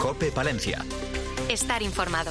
COPE Palencia. Estar informado.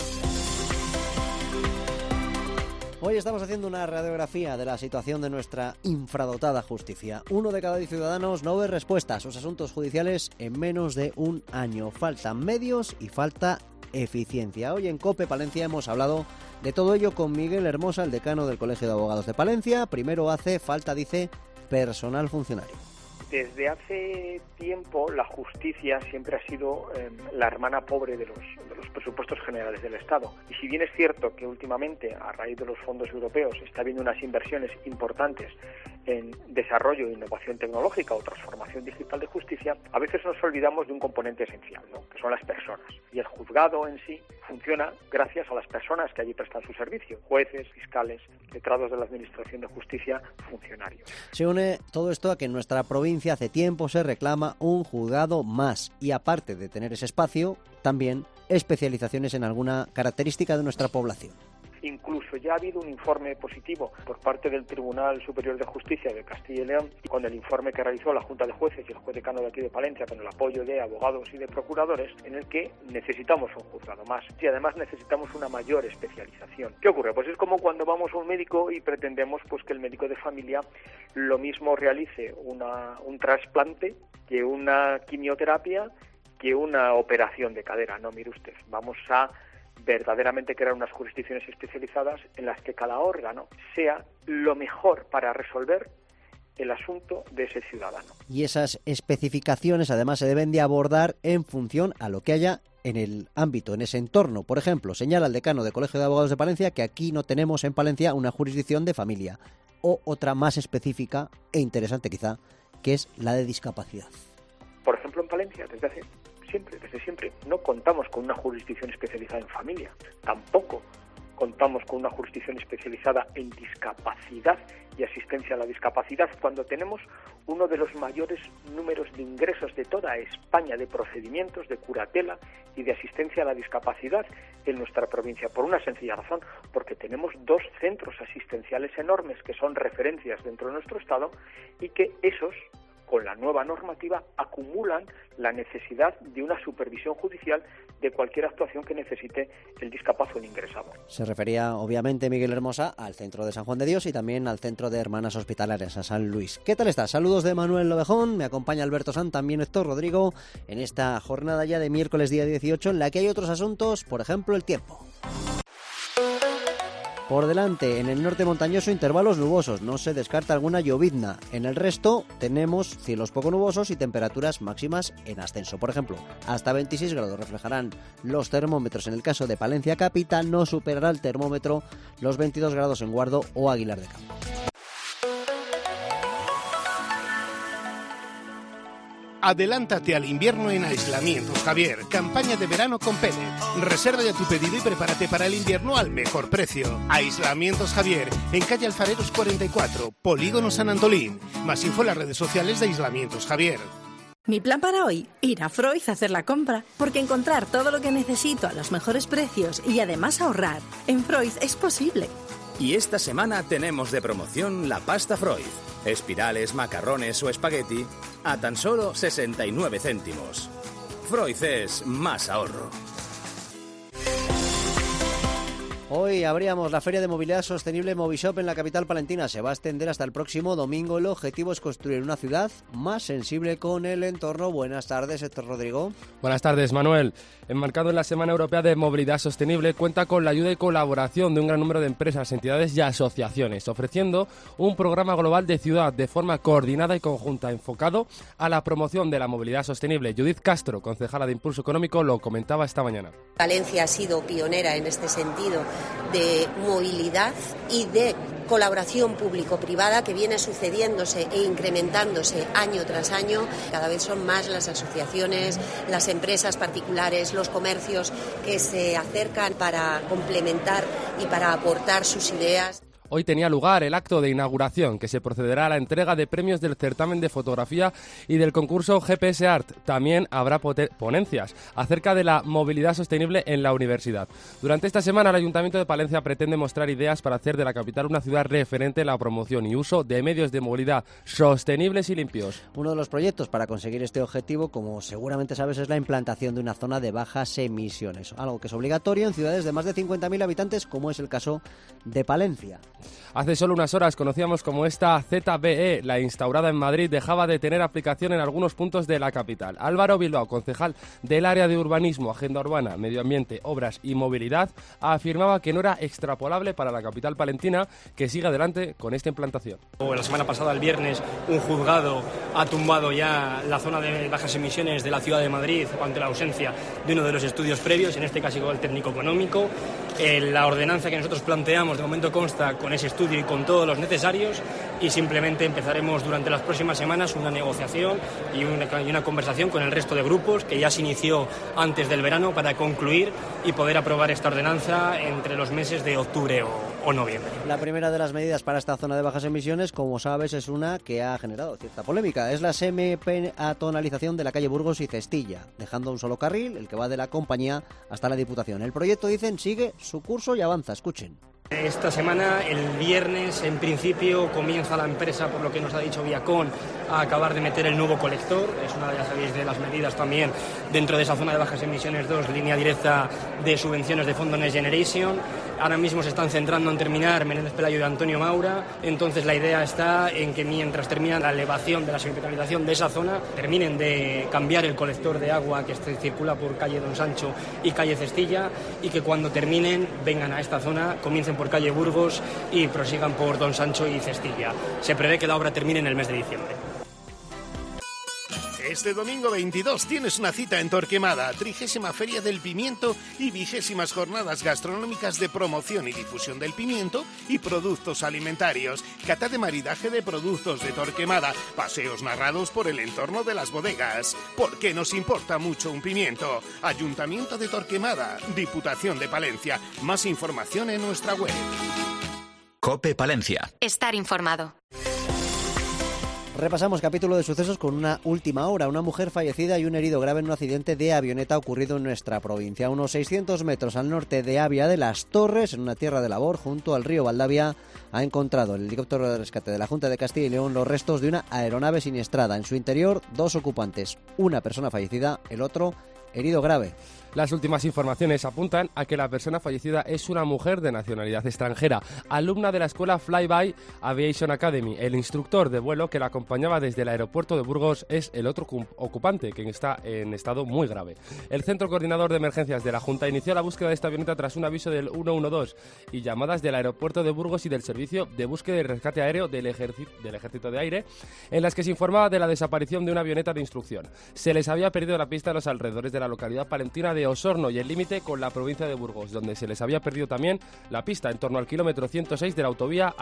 Hoy estamos haciendo una radiografía de la situación de nuestra infradotada justicia. 1 de cada 10 ciudadanos no ve respuesta a sus asuntos judiciales en menos de un año. Faltan medios y falta eficiencia. Hoy en COPE Palencia hemos hablado de todo ello con Miguel Hermosa, el decano del Colegio de Abogados de Palencia. Primero hace falta, dice, personal funcionario. Desde hace tiempo la justicia siempre ha sido la hermana pobre de los presupuestos generales del Estado. Y si bien es cierto que últimamente, a raíz de los fondos europeos, está habiendo unas inversiones importantes en desarrollo e innovación tecnológica o transformación digital de justicia, a veces nos olvidamos de un componente esencial, ¿no?, que son las personas. Y el juzgado en sí funciona gracias a las personas que allí prestan su servicio: jueces, fiscales, letrados de la Administración de Justicia, funcionarios. Se une todo esto a que en nuestra provincia hace tiempo se reclama un juzgado más y, aparte de tener ese espacio, también especializaciones en alguna característica de nuestra población. Incluso ya ha habido un informe positivo por parte del Tribunal Superior de Justicia de Castilla y León, y con el informe que realizó la Junta de Jueces y el juez decano de aquí de Palencia, con el apoyo de abogados y de procuradores, en el que necesitamos un juzgado más y además necesitamos una mayor especialización. ¿Qué ocurre? Pues es como cuando vamos a un médico y pretendemos que el médico de familia lo mismo realice un trasplante que una quimioterapia, que una operación de cadera. No, mire usted, vamos a verdaderamente crear unas jurisdicciones especializadas en las que cada órgano sea lo mejor para resolver el asunto de ese ciudadano. Y esas especificaciones además se deben de abordar en función a lo que haya en el ámbito, en ese entorno. Por ejemplo, señala el decano del Colegio de Abogados de Palencia que aquí no tenemos en Palencia una jurisdicción de familia, o otra más específica e interesante quizá, que es la de discapacidad. Por ejemplo, en Palencia, desde siempre, no contamos con una jurisdicción especializada en familia. Tampoco contamos con una jurisdicción especializada en discapacidad y asistencia a la discapacidad, cuando tenemos uno de los mayores números de ingresos de toda España de procedimientos de curatela y de asistencia a la discapacidad en nuestra provincia, por una sencilla razón: porque tenemos 2 centros asistenciales enormes que son referencias dentro de nuestro Estado, y que esos, con la nueva normativa, acumulan la necesidad de una supervisión judicial de cualquier actuación que necesite el discapaz o el ingresado. Se refería, obviamente, Miguel Hermosa, al centro de San Juan de Dios y también al centro de Hermanas Hospitalarias, a San Luis. ¿Qué tal estás? Saludos de Manuel Lovejón, me acompaña Alberto San, también Héctor Rodrigo, en esta jornada ya de miércoles día 18, en la que hay otros asuntos, por ejemplo, el tiempo. Por delante, en el norte montañoso, intervalos nubosos, no se descarta alguna llovizna. En el resto tenemos cielos poco nubosos y temperaturas máximas en ascenso. Por ejemplo, hasta 26 grados reflejarán los termómetros. En el caso de Palencia capital, no superará el termómetro los 22 grados en Guardo o Aguilar de Campo. Adelántate al invierno en Aislamientos Javier. Campaña de verano con Pellet. Reserva ya tu pedido y prepárate para el invierno al mejor precio. Aislamientos Javier, en calle Alfareros 44, Polígono San Antolín. Más info en las redes sociales de Aislamientos Javier. Mi plan para hoy, ir a Freud a hacer la compra, porque encontrar todo lo que necesito a los mejores precios y además ahorrar en Freud es posible. Y esta semana tenemos de promoción la pasta Freud. Espirales, macarrones o espagueti a tan solo 69 céntimos. Freud es más ahorro. Hoy abríamos la Feria de Movilidad Sostenible Movishop en la capital palentina. Se va a extender hasta el próximo domingo. El objetivo es construir una ciudad más sensible con el entorno. Buenas tardes, Héctor Rodrigo. Buenas tardes, Manuel. Enmarcado en la Semana Europea de Movilidad Sostenible, cuenta con la ayuda y colaboración de un gran número de empresas, entidades y asociaciones, ofreciendo un programa global de ciudad de forma coordinada y conjunta, enfocado a la promoción de la movilidad sostenible. Judith Castro, concejala de Impulso Económico, lo comentaba esta mañana. Valencia ha sido pionera en este sentido de movilidad y de colaboración público-privada que viene sucediéndose e incrementándose año tras año. Cada vez son más las asociaciones, las empresas particulares, los comercios que se acercan para complementar y para aportar sus ideas. Hoy tenía lugar el acto de inauguración, que se procederá a la entrega de premios del certamen de fotografía y del concurso GPS Art. También habrá ponencias acerca de la movilidad sostenible en la universidad. Durante esta semana, el Ayuntamiento de Palencia pretende mostrar ideas para hacer de la capital una ciudad referente en la promoción y uso de medios de movilidad sostenibles y limpios. Uno de los proyectos para conseguir este objetivo, como seguramente sabes, es la implantación de una zona de bajas emisiones, algo que es obligatorio en ciudades de más de 50.000 habitantes, como es el caso de Palencia. Hace solo unas horas conocíamos como esta ZBE, la instaurada en Madrid, dejaba de tener aplicación en algunos puntos de la capital. Álvaro Bilbao, concejal del área de urbanismo, agenda urbana, medio ambiente, obras y movilidad, afirmaba que no era extrapolable para la capital palentina, que siga adelante con esta implantación. La semana pasada, el viernes, un juzgado ha tumbado ya la zona de bajas emisiones de la ciudad de Madrid ante la ausencia de uno de los estudios previos, en este caso el técnico económico. La ordenanza que nosotros planteamos de momento consta con ese estudio y con todos los necesarios, y simplemente empezaremos durante las próximas semanas una negociación y una conversación con el resto de grupos que ya se inició antes del verano para concluir y poder aprobar esta ordenanza entre los meses de octubre o noviembre. La primera de las medidas para esta zona de bajas emisiones, como sabes, es una que ha generado cierta polémica. Es la semi-peatonalización de la calle Burgos y Cestilla, dejando un solo carril, el que va de la compañía hasta la Diputación. El proyecto, dicen, sigue su curso y avanza. Escuchen. Esta semana, el viernes, en principio, comienza la empresa, por lo que nos ha dicho Viacom, a acabar de meter el nuevo colector. Es una, ya sabéis, de las medidas también dentro de esa zona de bajas emisiones 2, línea directa de subvenciones de Fondo Next Generation. Ahora mismo se están centrando en terminar Menéndez Pelayo y Antonio Maura. Entonces la idea está en que mientras terminan la elevación de la semipeatonalización de esa zona, terminen de cambiar el colector de agua que circula por calle Don Sancho y calle Cestilla, y que cuando terminen vengan a esta zona, comiencen por calle Burgos y prosigan por Don Sancho y Cestilla. Se prevé que la obra termine en el mes de diciembre. Este domingo 22 tienes una cita en Torquemada, 30ª Feria del Pimiento y 20ª Jornadas Gastronómicas de Promoción y Difusión del Pimiento y Productos Alimentarios, cata de maridaje de productos de Torquemada, paseos narrados por el entorno de las bodegas. ¿Por qué nos importa mucho un pimiento? Ayuntamiento de Torquemada, Diputación de Palencia. Más información en nuestra web. COPE Palencia. Estar informado. Repasamos capítulo de sucesos con una última hora. Una mujer fallecida y un herido grave en un accidente de avioneta ocurrido en nuestra provincia. A unos 600 metros al norte de Avia de las Torres, en una tierra de labor junto al río Valdavia, ha encontrado el helicóptero de rescate de la Junta de Castilla y León los restos de una aeronave siniestrada. En su interior, 2 ocupantes, una persona fallecida, el otro herido grave. Las últimas informaciones apuntan a que la persona fallecida es una mujer de nacionalidad extranjera, alumna de la escuela Flyby Aviation Academy. El instructor de vuelo que la acompañaba desde el aeropuerto de Burgos es el otro ocupante, que está en estado muy grave. El Centro Coordinador de Emergencias de la Junta inició la búsqueda de esta avioneta tras un aviso del 112 y llamadas del aeropuerto de Burgos y del Servicio de Búsqueda y Rescate Aéreo del Ejército de Aire, en las que se informaba de la desaparición de una avioneta de instrucción. Se les había perdido la pista a los alrededores de la localidad palentina de Osorno y el límite con la provincia de Burgos, donde se les había perdido también la pista en torno al kilómetro 106 de la autovía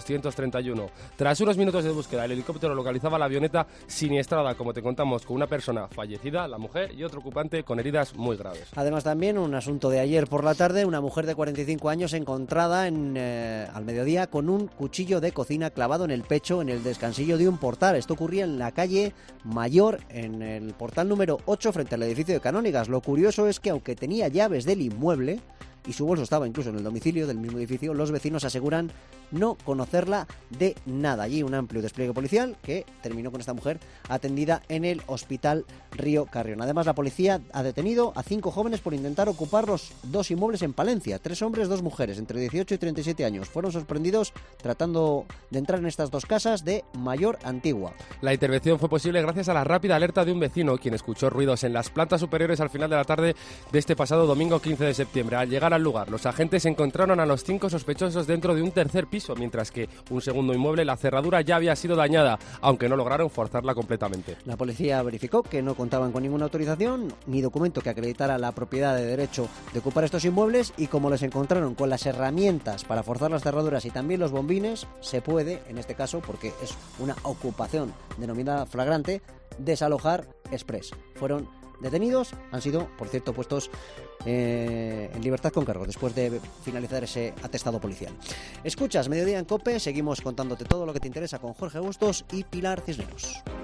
A231. Tras unos minutos de búsqueda, el helicóptero localizaba la avioneta siniestrada, como te contamos, con una persona fallecida, la mujer, y otro ocupante con heridas muy graves. Además, también un asunto de ayer por la tarde, una mujer de 45 años encontrada al mediodía con un cuchillo de cocina clavado en el pecho en el descansillo de un portal. Esto ocurría en la calle Mayor, en el portal número 8 frente al edificio de Canónigas. Lo curioso es que aunque tenía llaves del inmueble y su bolso estaba incluso en el domicilio del mismo edificio, los vecinos aseguran no conocerla de nada. Allí un amplio despliegue policial que terminó con esta mujer atendida en el Hospital Río Carrión. Además, la policía ha detenido a 5 jóvenes por intentar ocupar los 2 inmuebles en Palencia. 3 hombres, 2 mujeres, entre 18 y 37 años. Fueron sorprendidos tratando de entrar en estas 2 casas de Mayor Antigua. La intervención fue posible gracias a la rápida alerta de un vecino, quien escuchó ruidos en las plantas superiores al final de la tarde de este pasado domingo 15 de septiembre. Al llegar al lugar, los agentes encontraron a los 5 sospechosos dentro de un tercer piso, mientras que un segundo inmueble, la cerradura ya había sido dañada, aunque no lograron forzarla completamente. La policía verificó que no contaban con ninguna autorización ni documento que acreditara la propiedad de derecho de ocupar estos inmuebles, y como les encontraron con las herramientas para forzar las cerraduras y también los bombines, se puede, en este caso, porque es una ocupación denominada flagrante, desalojar exprés. Fueron detenidos han sido, por cierto, puestos en libertad con cargos después de finalizar ese atestado policial. Escuchas Mediodía en COPE, seguimos contándote todo lo que te interesa con Jorge Bustos y Pilar Cisneros.